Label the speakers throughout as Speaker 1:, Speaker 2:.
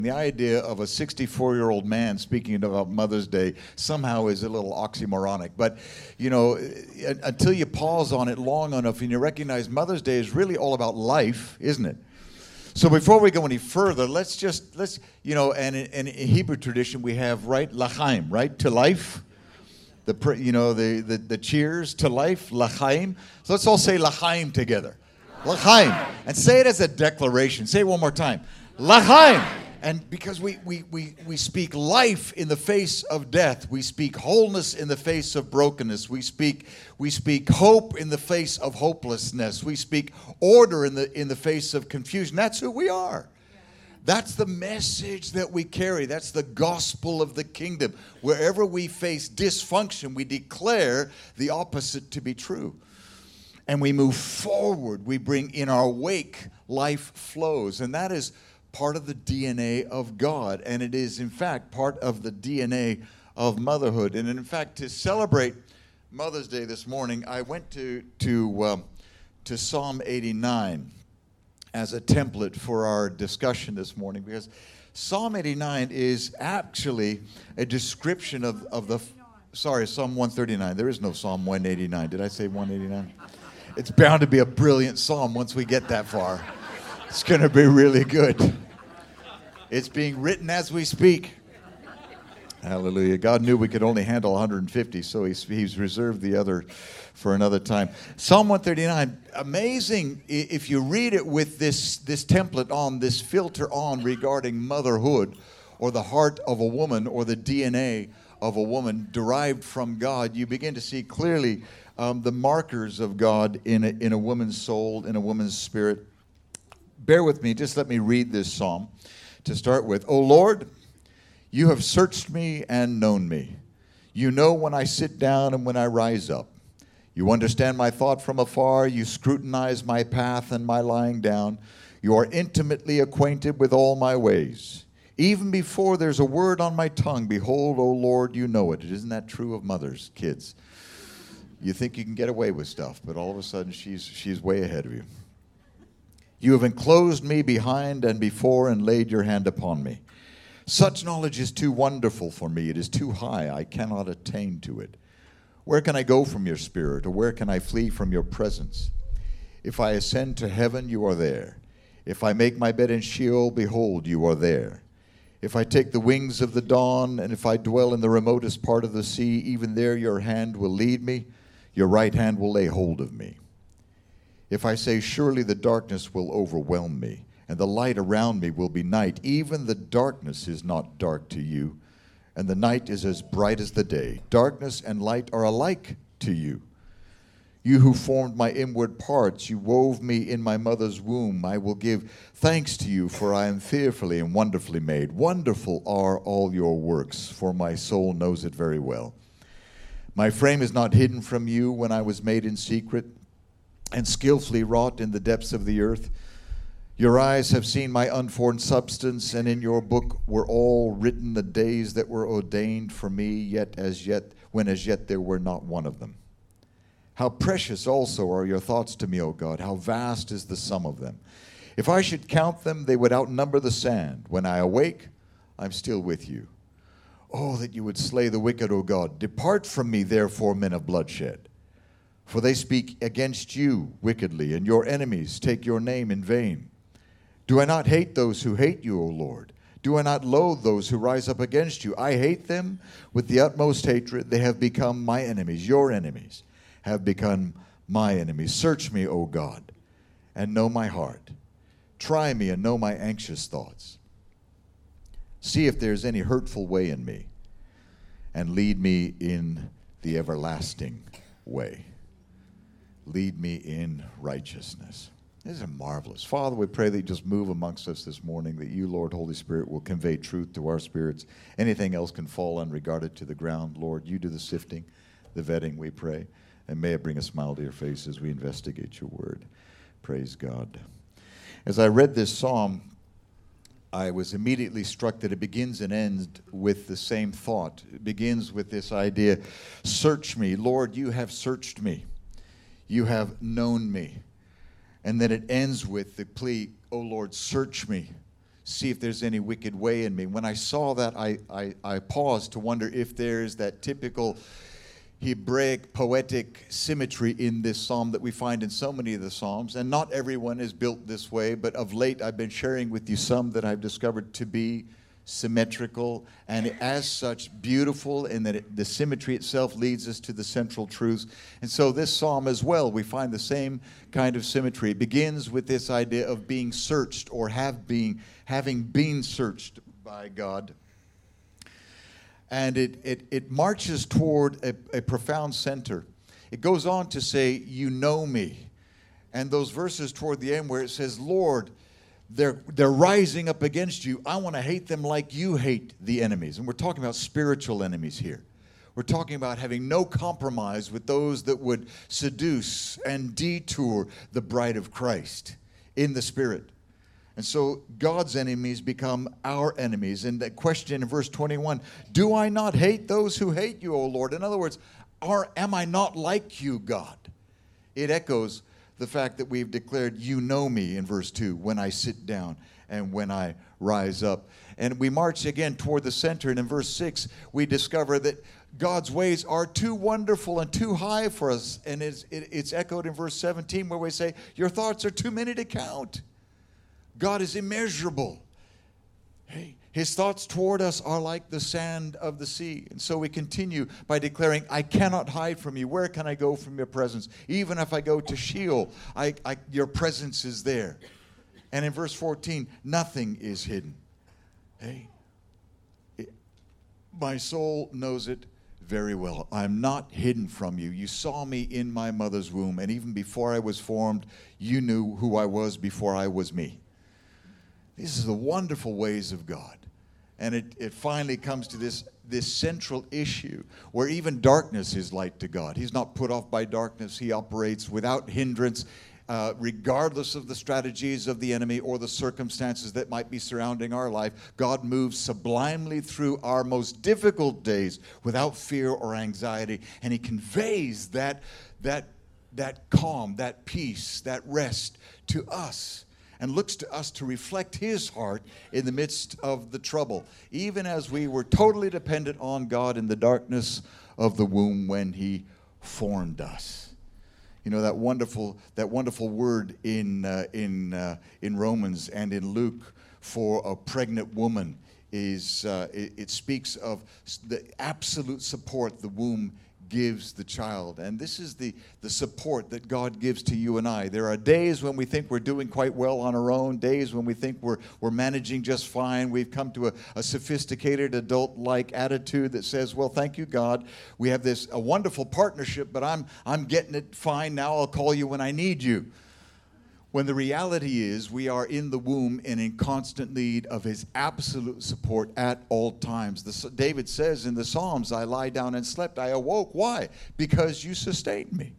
Speaker 1: The idea of a 64-year-old man speaking about Mother's Day somehow is a little oxymoronic. But, until you pause on it long enough and you recognize Mother's Day is really all about life, isn't it? So before we go any further, let's and in Hebrew tradition we have, right, l'chaim, right, to life. The cheers to life, l'chaim. So let's all say l'chaim together. L'chaim. And say it as a declaration. Say it one more time. L'chaim. And because we speak life in the face of death, we speak wholeness in the face of brokenness, we speak hope in the face of hopelessness, we speak order in the face of confusion. That's who we are. That's the message that we carry. That's the gospel of the kingdom. Wherever we face dysfunction, we declare the opposite to be true. And we move forward. We bring in our wake, life flows. And that is part of the DNA of God, and it is in fact part of the DNA of motherhood. And in fact, to celebrate Mother's Day this morning, I went to Psalm 89 as a template for our discussion this morning, because Psalm 89 is actually a description of the Psalm 139. There is no Psalm 189. Did I say 189? It's bound to be a brilliant psalm once we get that far. It's going to be really good. It's being written as we speak. Hallelujah. God knew we could only handle 150, so he's reserved the other for another time. Psalm 139, amazing if you read it with this template on, this filter on regarding motherhood or the heart of a woman or the DNA of a woman derived from God. You begin to see clearly the markers of God in a woman's soul, in a woman's spirit. Bear with me, just let me read this psalm to start with. O Lord, you have searched me and known me. You know when I sit down and when I rise up. You understand my thought from afar. You scrutinize my path and my lying down. You are intimately acquainted with all my ways. Even before there's a word on my tongue, behold, O Lord, you know it. Isn't that true of mothers, kids? You think you can get away with stuff, but all of a sudden she's way ahead of you. You have enclosed me behind and before and laid your hand upon me. Such knowledge is too wonderful for me. It is too high. I cannot attain to it. Where can I go from your spirit, or where can I flee from your presence? If I ascend to heaven, you are there. If I make my bed in Sheol, behold, you are there. If I take the wings of the dawn, and if I dwell in the remotest part of the sea, even there your hand will lead me. Your right hand will lay hold of me. If I say, surely the darkness will overwhelm me, and the light around me will be night, even the darkness is not dark to you, and the night is as bright as the day. Darkness and light are alike to you. You who formed my inward parts, you wove me in my mother's womb. I will give thanks to you, for I am fearfully and wonderfully made. Wonderful are all your works, for my soul knows it very well. My frame is not hidden from you when I was made in secret, and skillfully wrought in the depths of the earth. Your eyes have seen my unformed substance, and in your book were all written the days that were ordained for me, when as yet there were not one of them. How precious also are your thoughts to me, O God. How vast is the sum of them. If I should count them, they would outnumber the sand. When I awake, I'm still with you. Oh, that you would slay the wicked, O God. Depart from me, therefore, men of bloodshed. For they speak against you wickedly, and your enemies take your name in vain. Do I not hate those who hate you, O Lord? Do I not loathe those who rise up against you? I hate them with the utmost hatred. They have become my enemies. Your enemies have become my enemies. Search me, O God, and know my heart. Try me and know my anxious thoughts. See if there is any hurtful way in me, and lead me in the everlasting way. Lead me in righteousness. This is marvelous. Father, we pray that you just move amongst us this morning, that you, Lord, Holy Spirit, will convey truth to our spirits. Anything else can fall unregarded to the ground. Lord, you do the sifting, the vetting, we pray. And may it bring a smile to your face as we investigate your word. Praise God. As I read this psalm, I was immediately struck that it begins and ends with the same thought. It begins with this idea, search me. Lord, you have searched me. You have known me. And then it ends with the plea, oh Lord, search me. see if there's any wicked way in me. When I saw that, I paused to wonder if there's that typical Hebraic poetic symmetry in this psalm that we find in so many of the psalms. And not everyone is built this way, but of late I've been sharing with you some that I've discovered to be symmetrical and as such beautiful, in that the symmetry itself leads us to the central truths. And so this psalm as well, we find the same kind of symmetry. It begins with this idea of being searched, or having been searched by God. And it marches toward a profound center. It goes on to say, you know me. And those verses toward the end where it says, Lord, they're rising up against you. I want to hate them like you hate the enemies. And we're talking about spiritual enemies here. We're talking about having no compromise with those that would seduce and detour the bride of Christ in the Spirit. And so God's enemies become our enemies. And the question in verse 21, do I not hate those who hate you, O Lord? In other words, am I not like you, God? It echoes the fact that we've declared, you know me, in verse 2, when I sit down and when I rise up. And we march again toward the center. And in verse 6, we discover that God's ways are too wonderful and too high for us. And it's echoed in verse 17 where we say, your thoughts are too many to count. God is immeasurable. Hey, his thoughts toward us are like the sand of the sea. And so we continue by declaring, I cannot hide from you. Where can I go from your presence? Even if I go to Sheol, your presence is there. And in verse 14, nothing is hidden. Hey, my soul knows it very well. I'm not hidden from you. You saw me in my mother's womb, and even before I was formed, you knew who I was before I was me. These are the wonderful ways of God. And it finally comes to this central issue where even darkness is light to God. He's not put off by darkness. He operates without hindrance, regardless of the strategies of the enemy or the circumstances that might be surrounding our life. God moves sublimely through our most difficult days without fear or anxiety. And he conveys that calm, that peace, that rest to us, and looks to us to reflect his heart in the midst of the trouble, even as we were totally dependent on God in the darkness of the womb when he formed us. You know, that wonderful word in Romans and in Luke for a pregnant woman is it speaks of the absolute support the womb gives the child. And this is the support that God gives to you and I. There are days when we think we're doing quite well on our own, days when we think we're managing just fine. We've come to a sophisticated adult-like attitude that says, well, thank you, God. We have a wonderful partnership, but I'm getting it fine now. I'll call you when I need you. When the reality is we are in the womb and in constant need of his absolute support at all times. David says in the Psalms, I lie down and slept, I awoke. Why? Because you sustained me.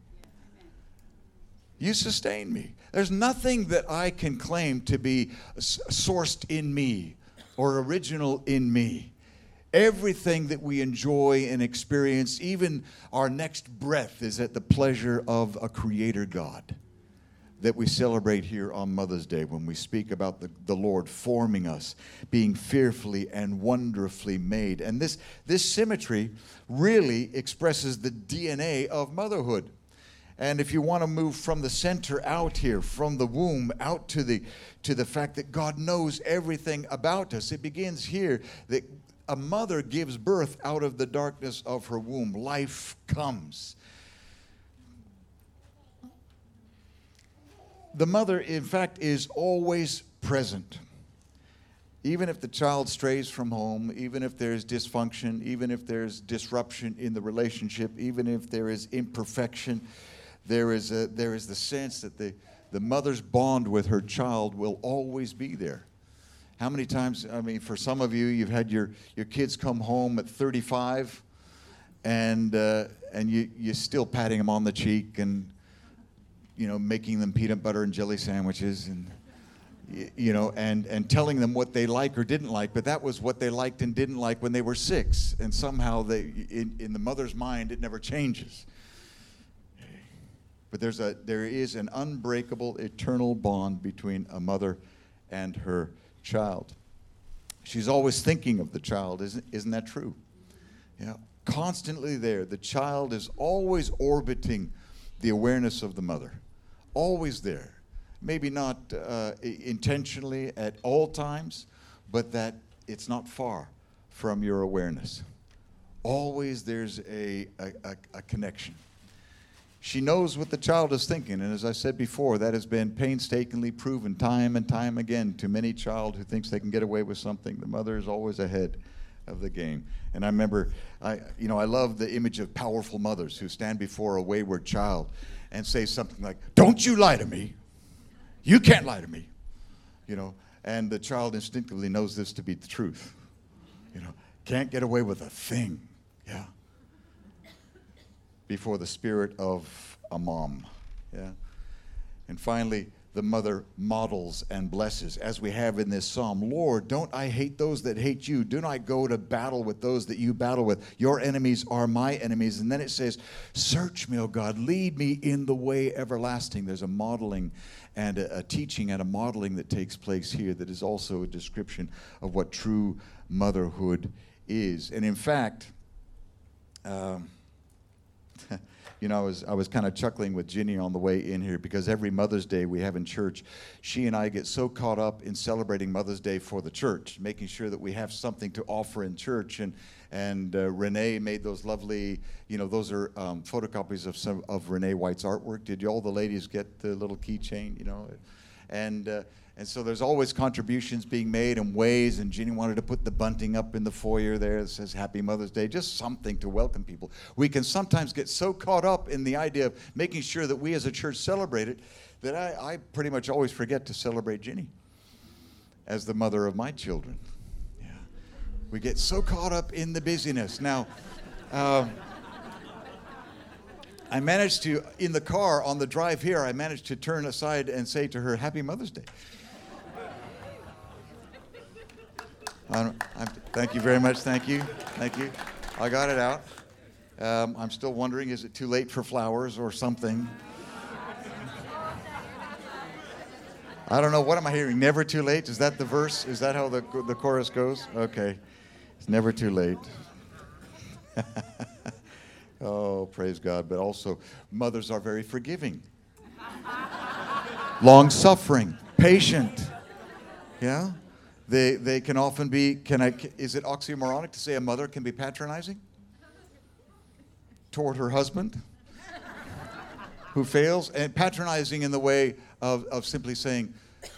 Speaker 1: You sustained me. There's nothing that I can claim to be sourced in me or original in me. Everything that we enjoy and experience, even our next breath, is at the pleasure of a creator God that we celebrate here on Mother's Day when we speak about the Lord forming us, being fearfully and wonderfully made. And this symmetry really expresses the DNA of motherhood. And if you want to move from the center out here, from the womb out to the fact that God knows everything about us, it begins here that a mother gives birth out of the darkness of her womb. Life comes. The mother, in fact, is always present. Even if the child strays from home, even if there's dysfunction, even if there's disruption in the relationship, even if there is imperfection, there is the sense that the mother's bond with her child will always be there. How many times, I mean, for some of you, you've had your kids come home at 35 and you're still patting them on the cheek and, you know, making them peanut butter and jelly sandwiches and, you know, and telling them what they like or didn't like, but that was what they liked and didn't like when they were 6. And somehow in the mother's mind, it never changes. But there is an unbreakable, eternal bond between a mother and her child. She's always thinking of the child. Isn't that true? Yeah. Constantly there. The child is always orbiting the awareness of the mother. Always there. Maybe not intentionally at all times, but that it's not far from your awareness. Always there's a connection. She knows what the child is thinking, and as I said before, that has been painstakingly proven time and time again to many child who thinks they can get away with something. The mother is always ahead of the game. And I remember, I love the image of powerful mothers who stand before a wayward child and say something like, "Don't you lie to me. You can't lie to me." And the child instinctively knows this to be the truth. Can't get away with a thing. Yeah. Before the spirit of a mom. Yeah. And finally, the mother models and blesses, as we have in this psalm. "Lord, don't I hate those that hate you? Do not go to battle with those that you battle with. Your enemies are my enemies." And then it says, "Search me, O God, lead me in the way everlasting." There's a modeling and a teaching and a modeling that takes place here that is also a description of what true motherhood is. And in fact, I was kind of chuckling with Ginny on the way in here, because every Mother's Day we have in church, she and I get so caught up in celebrating Mother's Day for the church, making sure that we have something to offer in church. And Renee made those lovely, those are photocopies of Renee White's artwork. Did all the ladies get the little keychain? And so there's always contributions being made in ways, and Ginny wanted to put the bunting up in the foyer there that says Happy Mother's Day, just something to welcome people. We can sometimes get so caught up in the idea of making sure that we as a church celebrate it that I pretty much always forget to celebrate Ginny as the mother of my children. Yeah. We get so caught up in the busyness. Now, I managed to, in the car on the drive here, I managed to turn aside and say to her, Happy Mother's Day. Thank you very much. Thank you. I got it out. I'm still wondering, is it too late for flowers or something? I don't know. What am I hearing? Never too late? Is that the verse? Is that how the chorus goes? Okay. It's never too late. Oh, praise God. But also, mothers are very forgiving. Long-suffering. Patient. Yeah? They can often be, is it oxymoronic to say a mother can be patronizing toward her husband who fails? And patronizing in the way of simply saying,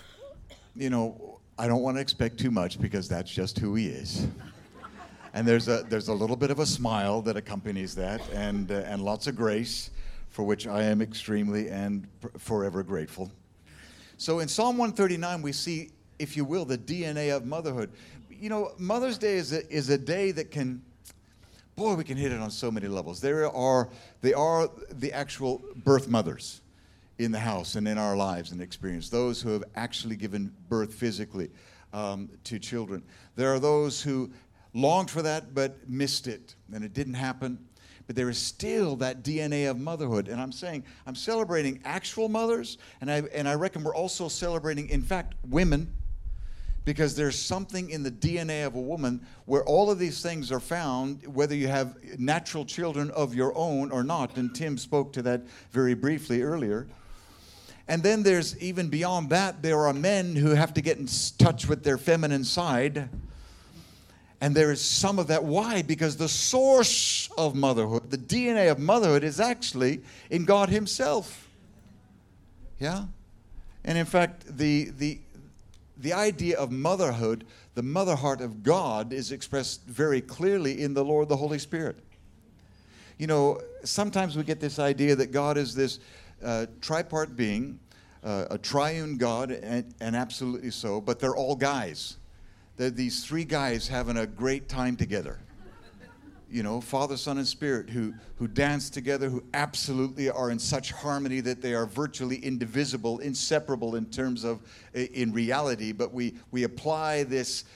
Speaker 1: I don't want to expect too much because that's just who he is. And there's a little bit of a smile that accompanies that, and lots of grace, for which I am extremely and forever grateful. So in Psalm 139, we see, if you will, the DNA of motherhood. Mother's Day is a day that can, we can hit it on so many levels. They are the actual birth mothers in the house and in our lives and experience, those who have actually given birth physically to children. There are those who longed for that but missed it, and it didn't happen. But there is still that DNA of motherhood. And I'm saying, I'm celebrating actual mothers, and I reckon we're also celebrating, in fact, women, because there's something in the DNA of a woman where all of these things are found, whether you have natural children of your own or not. And Tim spoke to that very briefly earlier. And then there's, even beyond that, there are men who have to get in touch with their feminine side. And there is some of that. Why? Because the source of motherhood, the DNA of motherhood, is actually in God himself. Yeah? And in fact, the idea of motherhood, the mother heart of God, is expressed very clearly in the Lord, the Holy Spirit. Sometimes we get this idea that God is this tripart being, a triune God, and absolutely so, but they're all guys. These three guys having a great time together. Father, Son, and Spirit who dance together, who absolutely are in such harmony that they are virtually indivisible, inseparable in terms of, in reality. But we apply this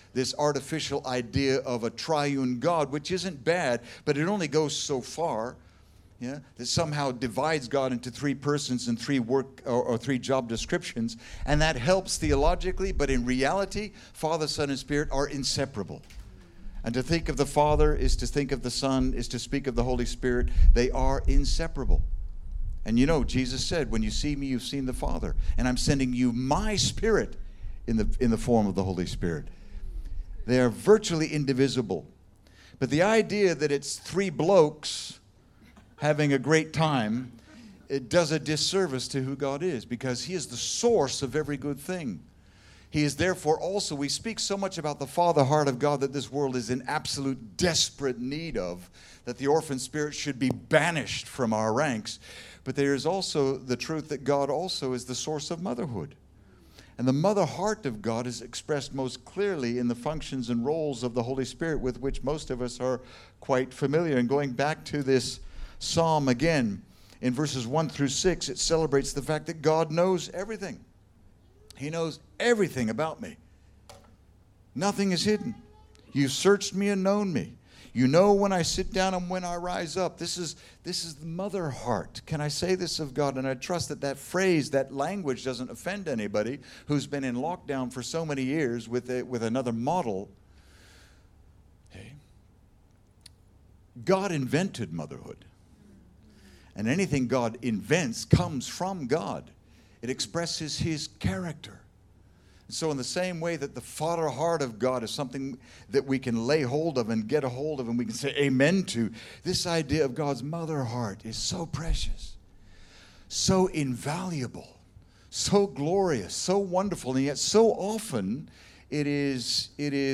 Speaker 1: artificial idea of a triune God, which isn't bad, but it only goes so far. Yeah, that somehow divides God into three persons and three work or three job descriptions, and that helps theologically, but in reality, Father, Son, and Spirit are inseparable. And to think of the Father is to think of the Son, is to speak of the Holy Spirit. They are inseparable. And you know, Jesus said, when you see me, you've seen the Father, and I'm sending you my Spirit in the form of the Holy Spirit. They are virtually indivisible. But the idea that it's three blokes having a great time, it does a disservice to who God is, because He is the source of every good thing. He is therefore also, we speak so much about the Father heart of God that this world is in absolute desperate need of, that the orphan spirit should be banished from our ranks. But there is also the truth that God also is the source of motherhood. And the mother heart of God is expressed most clearly in the functions and roles of the Holy Spirit, with which most of us are quite familiar. And going back to this Psalm again, in verses 1 through 6, it celebrates the fact that God knows everything. He knows everything about me. Nothing is hidden. You've searched me and known me. You know when I sit down and when I rise up. This is the mother heart. Can I say this of God? And I trust that that phrase, that language doesn't offend anybody who's been in lockdown for so many years with another model. Okay. God invented motherhood. And anything God invents comes from God. It expresses His character. And so in the same way that the Father heart of God is something that we can lay hold of and get a hold of and we can say amen to, this idea of God's mother heart is so precious, so invaluable, so glorious, so wonderful, and yet so often it's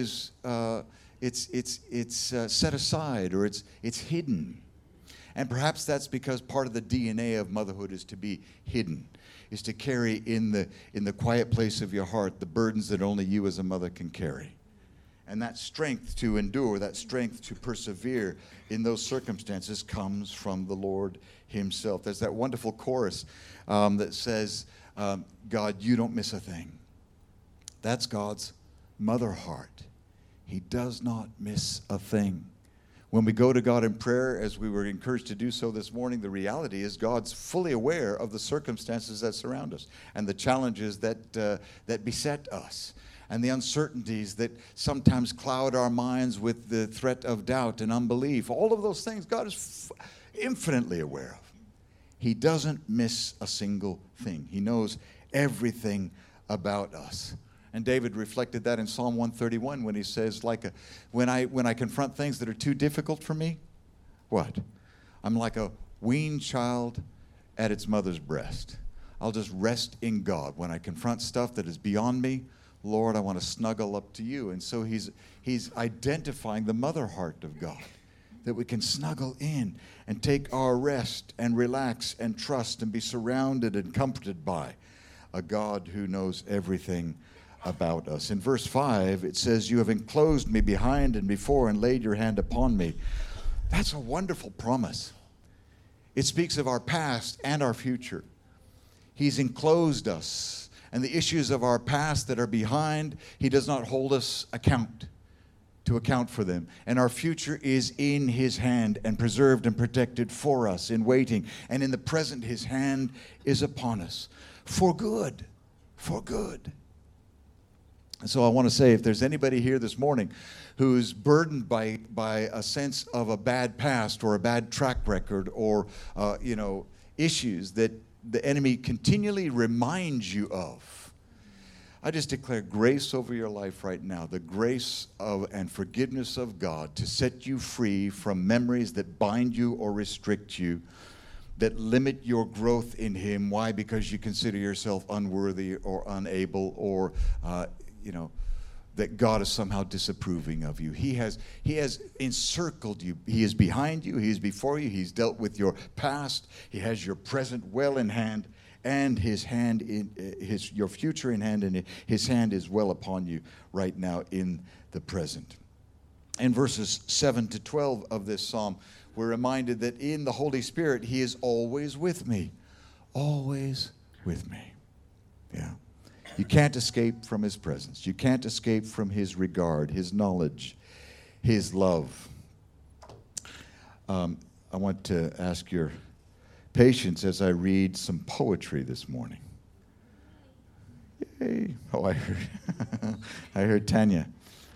Speaker 1: set aside, or it's hidden. And perhaps that's because part of the DNA of motherhood is to be hidden, is to carry in the quiet place of your heart the burdens that only you as a mother can carry. And that strength to endure, that strength to persevere in those circumstances comes from the Lord Himself. There's that wonderful chorus that says, God, you don't miss a thing. That's God's mother heart. He does not miss a thing. When we go to God in prayer, as we were encouraged to do so this morning, the reality is God's fully aware of the circumstances that surround us and the challenges that beset us and the uncertainties that sometimes cloud our minds with the threat of doubt and unbelief. All of those things God is infinitely aware of. He doesn't miss a single thing. He knows everything about us. And David reflected that in Psalm 131 when he says, when I confront things that are too difficult for me, what? I'm like a weaned child at its mother's breast. I'll just rest in God. When I confront stuff that is beyond me, Lord, I want to snuggle up to you. And so he's identifying the mother heart of God, that we can snuggle in and take our rest and relax and trust and be surrounded and comforted by a God who knows everything about us. In verse 5, it says, you have enclosed me behind and before and laid your hand upon me. That's a wonderful promise. It speaks of our past and our future. He's enclosed us, and the issues of our past that are behind, He does not hold us to account for them. And our future is in His hand and preserved and protected for us in waiting. And in the present, His hand is upon us for good, for good. And so I want to say, if there's anybody here this morning who's burdened by a sense of a bad past or a bad track record or issues that the enemy continually reminds you of, I just declare grace over your life right now, the grace of and forgiveness of God to set you free from memories that bind you or restrict you, that limit your growth in Him. Why? Because you consider yourself unworthy or unable, or that God is somehow disapproving of you. He has encircled you. He is behind you. He is before you. He's dealt with your past. He has your present well in hand, and your future in hand, and His hand is well upon you right now in the present. In verses 7 to 12 of this psalm, we're reminded that in the Holy Spirit, He is always with me. Always with me. Yeah. You can't escape from His presence. You can't escape from His regard, His knowledge, His love. I want to ask your patience as I read some poetry this morning. Yay. Oh, I heard Tanya,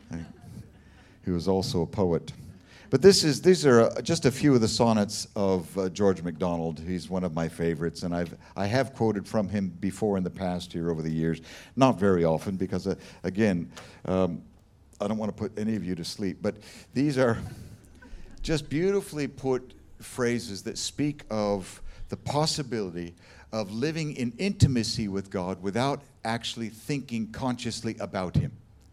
Speaker 1: who is also a poet. But these are just a few of the sonnets of George MacDonald. He's one of my favorites, and I have quoted from him before in the past here over the years. Not very often, because again, I don't want to put any of you to sleep. But these are just beautifully put phrases that speak of the possibility of living in intimacy with God without actually thinking consciously about Him.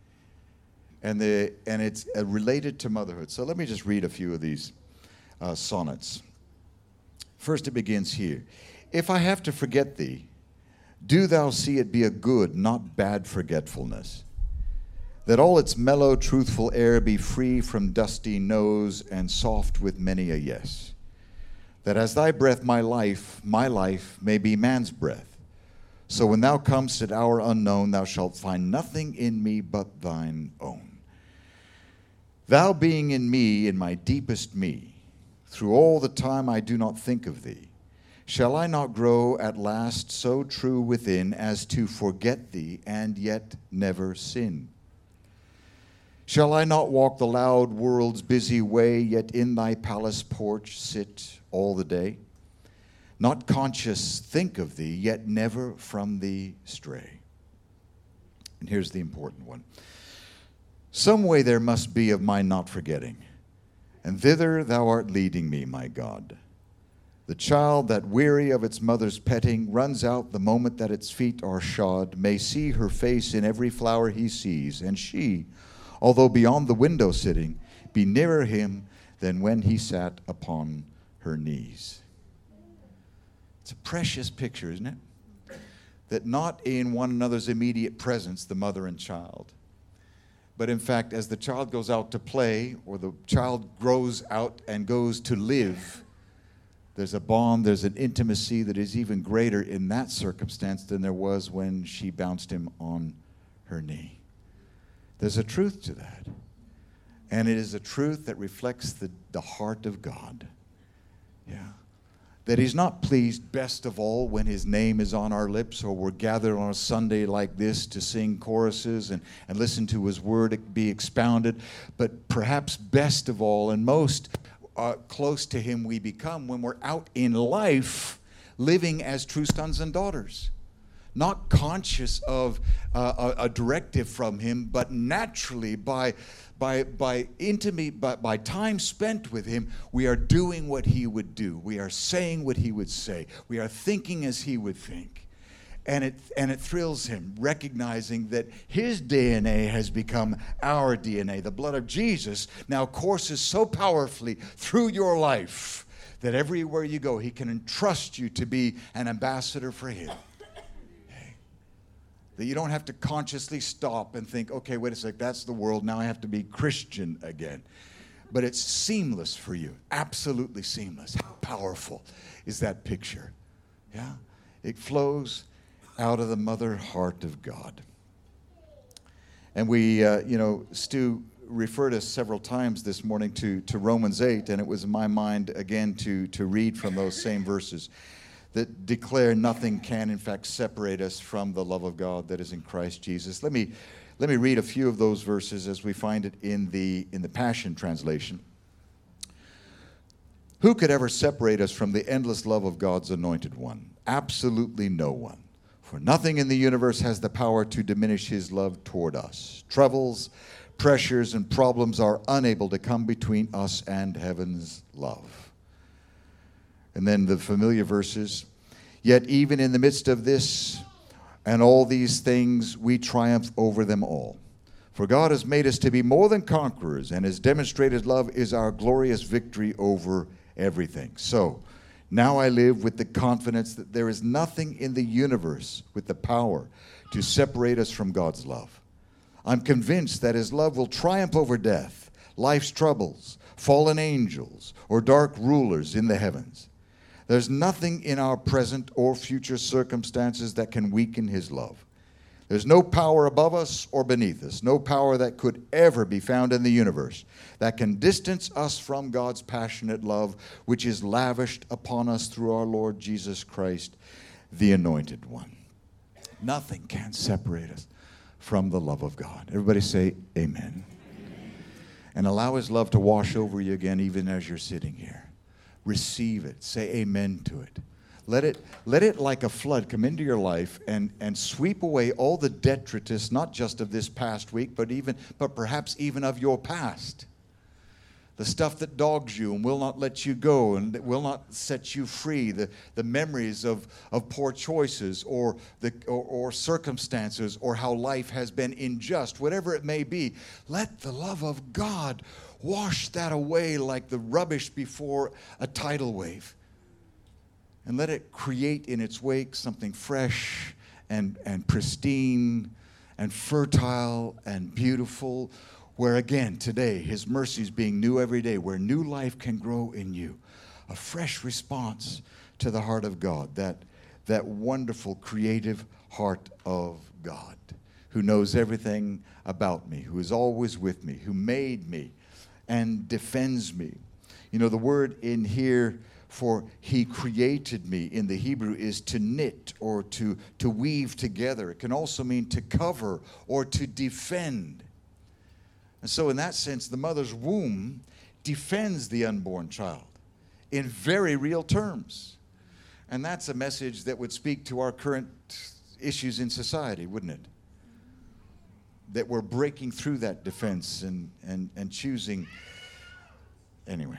Speaker 1: And it's related to motherhood. So let me just read a few of these sonnets. First, it begins here. If I have to forget thee, do thou see it be a good, not bad forgetfulness, that all its mellow, truthful air be free from dusty nose and soft with many a yes, that as thy breath my life may be man's breath. So when thou comest at hour unknown, thou shalt find nothing in me but thine own. Thou being in me, in my deepest me, through all the time I do not think of thee, shall I not grow at last so true within as to forget thee and yet never sin? Shall I not walk the loud world's busy way, yet in thy palace porch sit all the day? Not conscious think of thee, yet never from thee stray. And here's the important one. Some way there must be of my not forgetting, and thither thou art leading me, my God. The child that, weary of its mother's petting, runs out the moment that its feet are shod, may see her face in every flower he sees, and she, although beyond the window sitting, be nearer him than when he sat upon her knees. It's a precious picture, isn't it? That not in one another's immediate presence, the mother and child, but in fact, as the child goes out to play, or the child grows out and goes to live, there's a bond, there's an intimacy that is even greater in that circumstance than there was when she bounced him on her knee. There's a truth to that. And it is a truth that reflects the heart of God. Yeah. That He's not pleased best of all when His name is on our lips, or we're gathered on a Sunday like this to sing choruses and listen to His word be expounded. But perhaps best of all and most close to Him we become when we're out in life living as true sons and daughters. Not conscious of a directive from Him, but naturally by time spent with Him, we are doing what He would do. We are saying what He would say. We are thinking as He would think. And it thrills Him, recognizing that His DNA has become our DNA. The blood of Jesus now courses so powerfully through your life that everywhere you go, He can entrust you to be an ambassador for Him. That you don't have to consciously stop and think, okay, wait a sec, that's the world, now I have to be Christian again. But it's seamless for you, absolutely seamless. How powerful is that picture? Yeah, it flows out of the mother heart of God. And we, Stu referred us several times this morning to Romans 8, and it was in my mind again to read from those same verses that declare nothing can, in fact, separate us from the love of God that is in Christ Jesus. Let me read a few of those verses as we find it in the Passion Translation. Who could ever separate us from the endless love of God's anointed one? Absolutely no one. For nothing in the universe has the power to diminish His love toward us. Troubles, pressures, and problems are unable to come between us and heaven's love. And then the familiar verses. Yet even in the midst of this and all these things, we triumph over them all. For God has made us to be more than conquerors, and His demonstrated love is our glorious victory over everything. So, now I live with the confidence that there is nothing in the universe with the power to separate us from God's love. I'm convinced that His love will triumph over death, life's troubles, fallen angels, or dark rulers in the heavens. There's nothing in our present or future circumstances that can weaken His love. There's no power above us or beneath us, no power that could ever be found in the universe that can distance us from God's passionate love, which is lavished upon us through our Lord Jesus Christ, the Anointed One. Nothing can separate us from the love of God. Everybody say amen. And allow His love to wash over you again, even as you're sitting here. Receive it. Say amen to it. Let it like a flood come into your life and sweep away all the detritus, not just of this past week, but perhaps even of your past. The stuff that dogs you and will not let you go and that will not set you free. The memories of poor choices or circumstances or how life has been unjust, whatever it may be. Let the love of God wash that away like the rubbish before a tidal wave. And let it create in its wake something fresh and pristine and fertile and beautiful, where again, today, His mercies being new every day, where new life can grow in you. A fresh response to the heart of God, that wonderful creative heart of God, who knows everything about me, who is always with me, who made me and defends me. You know, the word in here for He created me in the Hebrew is to knit or to weave together. It can also mean to cover or to defend. And so in that sense, the mother's womb defends the unborn child in very real terms. And that's a message that would speak to our current issues in society, wouldn't it? That we're breaking through that defense and choosing. Anyway.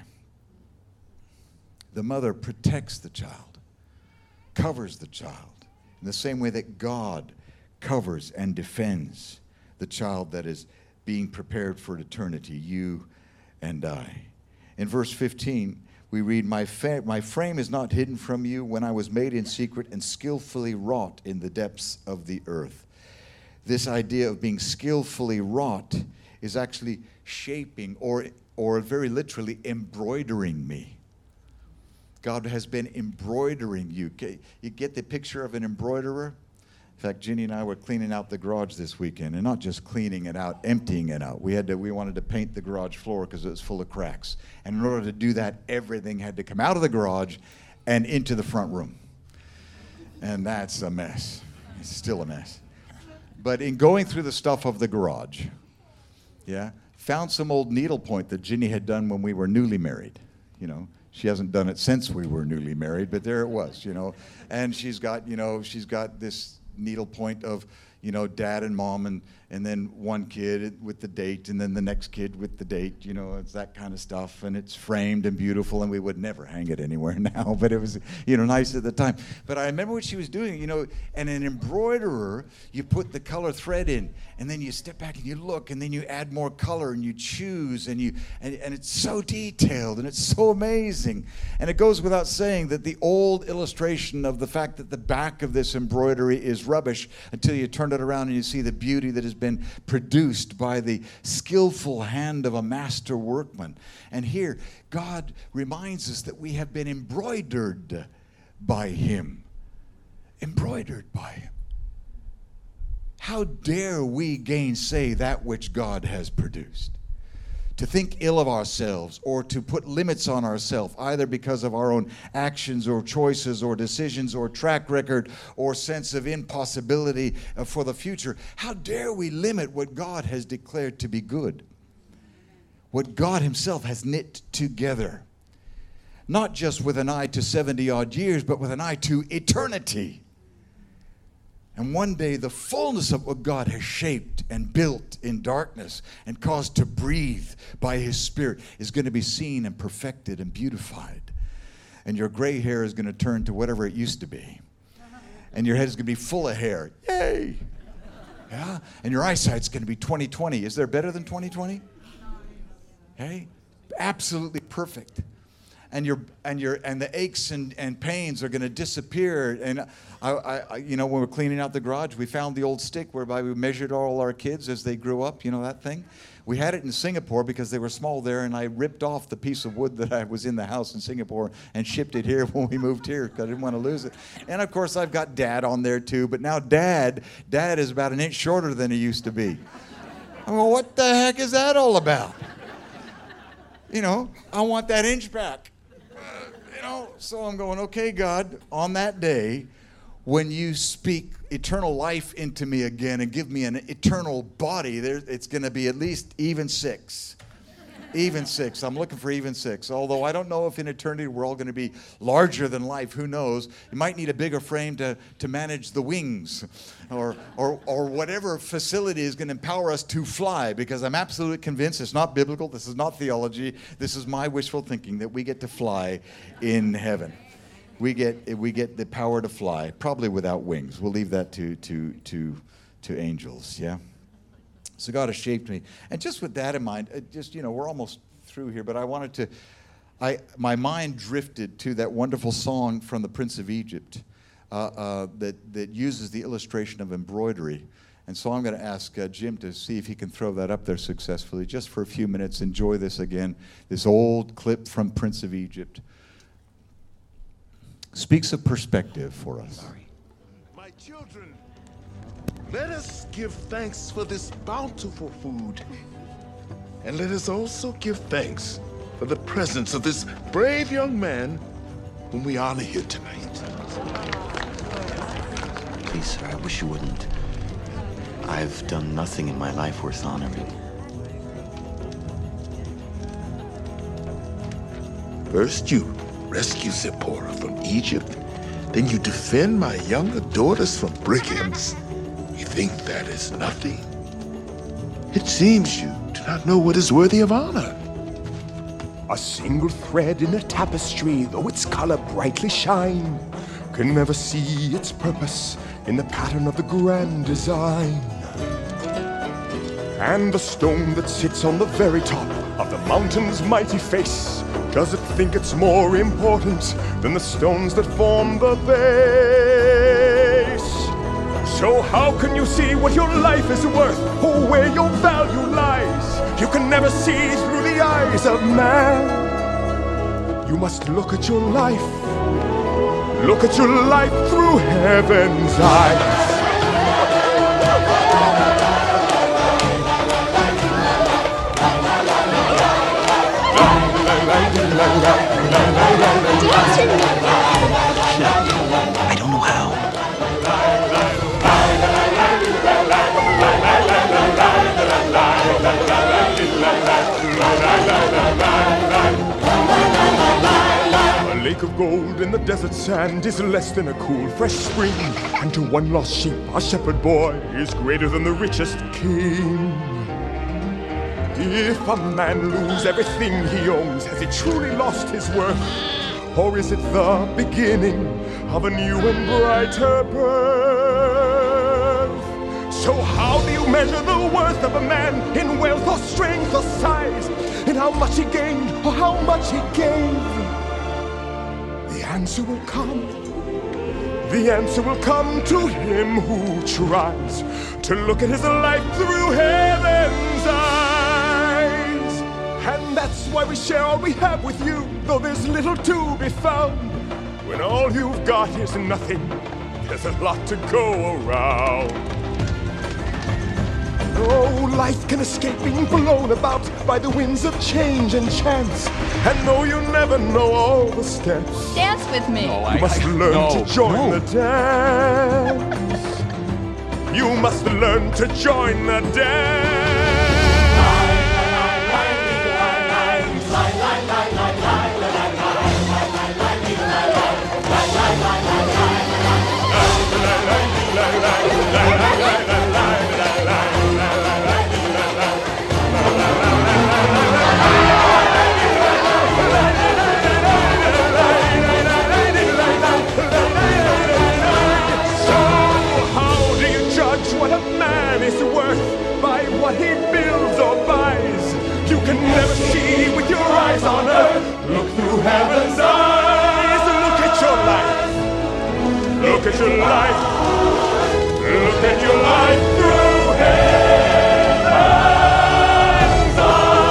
Speaker 1: The mother protects the child, covers the child, in the same way that God covers and defends the child that is being prepared for eternity, you and I. In verse 15, we read, My frame is not hidden from you when I was made in secret and skillfully wrought in the depths of the earth. This idea of being skillfully wrought is actually shaping or very literally embroidering me. God has been embroidering you. You get the picture of an embroiderer? In fact, Ginny and I were cleaning out the garage this weekend, and not just cleaning it out, emptying it out. We wanted to paint the garage floor because it was full of cracks. And in order to do that, everything had to come out of the garage and into the front room. And that's a mess. It's still a mess. But in going through the stuff of the garage, found some old needlepoint that Ginny had done when we were newly married, She hasn't done it since we were newly married, but there it was, And she's got this needlepoint of, dad and mom and then one kid with the date and then the next kid with the date, it's that kind of stuff. And it's framed and beautiful, and we would never hang it anywhere now, but it was, nice at the time. But I remember what she was doing, and an embroiderer, you put the color thread in, and then you step back and you look, and then you add more color and you choose, and it's so detailed and it's so amazing. And it goes without saying that the old illustration of the fact that the back of this embroidery is rubbish until you turn it around and you see the beauty that has been produced by the skillful hand of a master workman. And here, God reminds us that we have been embroidered by Him. Embroidered by Him. How dare we gainsay that which God has produced? To think ill of ourselves or to put limits on ourselves, either because of our own actions or choices or decisions or track record or sense of impossibility for the future. How dare we limit what God has declared to be good? What God Himself has knit together. Not just with an eye to 70-odd years, but with an eye to eternity. And one day the fullness of what God has shaped and built in darkness and caused to breathe by His Spirit is going to be seen and perfected and beautified. And your gray hair is going to turn to whatever it used to be. And your head is going to be full of hair. Yay! Yeah? And your eyesight's going to be 20/20. Is there better than 20/20? Hey? Absolutely perfect. and the aches and pains are going to disappear. And when we're cleaning out the garage, we found the old stick whereby we measured all our kids as they grew up. You know that thing? We had it in Singapore because they were small there, and I ripped off the piece of wood that I was in the house in Singapore and shipped it here when we moved here because I didn't want to lose it. And of course, I've got Dad on there too, but now Dad is about an inch shorter than he used to be. I mean, what the heck is that all about? I want that inch back. So I'm going, okay, God, on that day, when you speak eternal life into me again and give me an eternal body, it's going to be at least even 6. Even 6. I'm looking for even 6. Although I don't know if in eternity we're all going to be larger than life. Who knows? You might need a bigger frame to manage the wings or whatever facility is going to empower us to fly, because I'm absolutely convinced it's not biblical. This is not theology. This is my wishful thinking that we get to fly in heaven. We get the power to fly, probably without wings. We'll leave that to angels, yeah? So God has shaped me. And just with that in mind, we're almost through here, but I wanted to, my mind drifted to that wonderful song from the Prince of Egypt that uses the illustration of embroidery. And so I'm going to ask Jim to see if he can throw that up there successfully, just for a few minutes. Enjoy this again, this old clip from Prince of Egypt. Speaks of perspective for us.
Speaker 2: My children, let us give thanks for this bountiful food. And let us also give thanks for the presence of this brave young man whom we honor here tonight.
Speaker 3: Please, sir, I wish you wouldn't. I've done nothing in my life worth honoring.
Speaker 2: First you rescue Zipporah from Egypt, then you defend my younger daughters from brigands. You think that is nothing? It seems you do not know what is worthy of honor.
Speaker 4: A single thread in a tapestry, though its color brightly shine, can never see its purpose in the pattern of the grand design. And the stone that sits on the very top of the mountain's mighty face, does it think it's more important than the stones that form the base? So how can you see what your life is worth, or where your value lies? You can never see through the eyes of man. You must look at your life. Look at your life through heaven's eyes.
Speaker 3: I don't know how.
Speaker 4: A lake of gold in the desert sand is less than a cool, fresh spring. And to one lost sheep, a shepherd boy is greater than the richest king. If a man lose everything he owns, has he truly lost his worth? Or is it the beginning of a new and brighter birth? So how do you measure the worth of a man in wealth or strength or size? In how much he gained or how much he gave? The answer will come. The answer will come to him who tries to look at his life through heaven's eyes. And that's why we share all we have with you, though there's little to be found. When all you've got is nothing, there's a lot to go around. No life can escape being blown about by the winds of change and chance. And though you never know all the steps,
Speaker 5: dance with me.
Speaker 4: You must learn to join the dance. You must learn to join the dance. What a man is worth by what he never see with your eyes on earth. Look through heaven's eyes. Look at your life. Look at your life. Look at your life through heaven's eyes.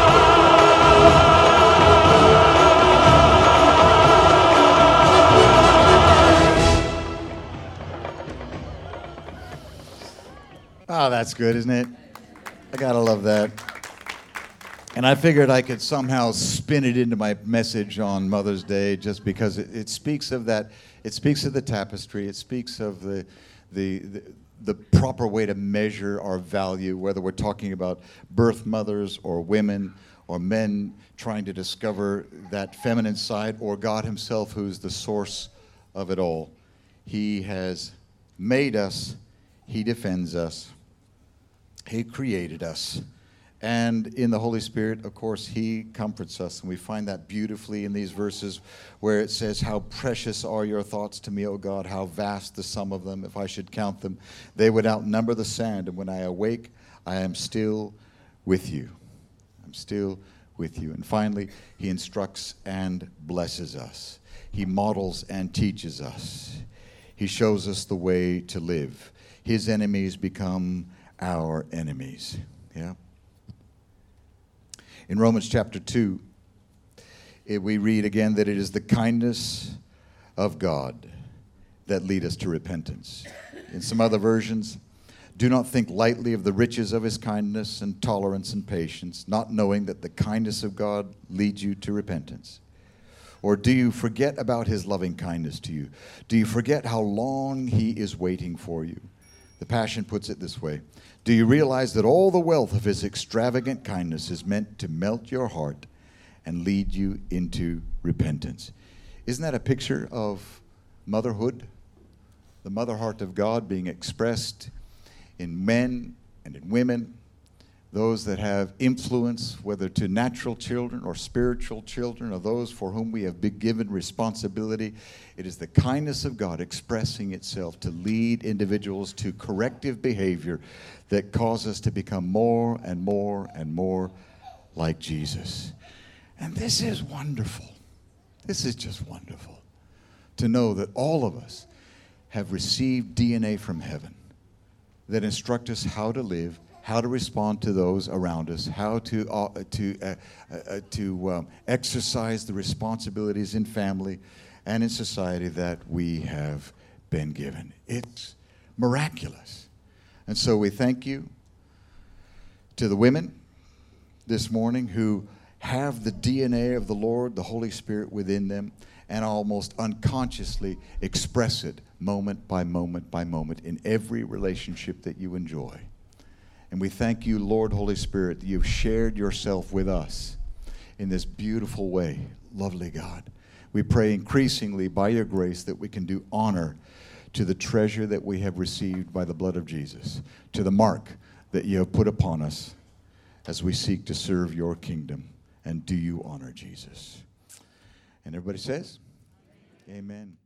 Speaker 1: Oh, that's good, isn't it? I gotta love that. And I figured I could somehow spin it into my message on Mother's Day, just because it speaks of that. It speaks of the tapestry. It speaks of the proper way to measure our value, whether we're talking about birth mothers or women or men trying to discover that feminine side, or God himself, who's the source of it all. He has made us. He defends us. He created us. And in the Holy Spirit, of course, he comforts us. And we find that beautifully in these verses where it says, how precious are your thoughts to me, O God, how vast the sum of them. If I should count them, they would outnumber the sand. And when I awake, I am still with you. I'm still with you. And finally, he instructs and blesses us. He models and teaches us. He shows us the way to live. His enemies become our enemies. Yeah. In Romans chapter 2, we read again that it is the kindness of God that lead us to repentance. In some other versions, do not think lightly of the riches of his kindness and tolerance and patience, not knowing that the kindness of God leads you to repentance. Or do you forget about his loving kindness to you? Do you forget how long he is waiting for you? The Passion puts it this way. Do you realize that all the wealth of his extravagant kindness is meant to melt your heart and lead you into repentance? Isn't that a picture of motherhood? The mother heart of God being expressed in men and in women, those that have influence, whether to natural children or spiritual children, or those for whom we have been given responsibility. It is the kindness of God expressing itself to lead individuals to corrective behavior that cause us to become more and more and more like Jesus. And this is wonderful. This is just wonderful to know that all of us have received DNA from heaven that instruct us how to live, how to respond to those around us, how to exercise the responsibilities in family and in society that we have been given. It's miraculous. And so we thank you to the women this morning who have the DNA of the Lord, the Holy Spirit within them, and almost unconsciously express it moment by moment by moment in every relationship that you enjoy. And we thank you, Lord, Holy Spirit, that you've shared yourself with us in this beautiful way. Lovely God. We pray increasingly by your grace that we can do honor to the treasure that we have received by the blood of Jesus, to the mark that you have put upon us as we seek to serve your kingdom and do you honor, Jesus. And everybody says, amen.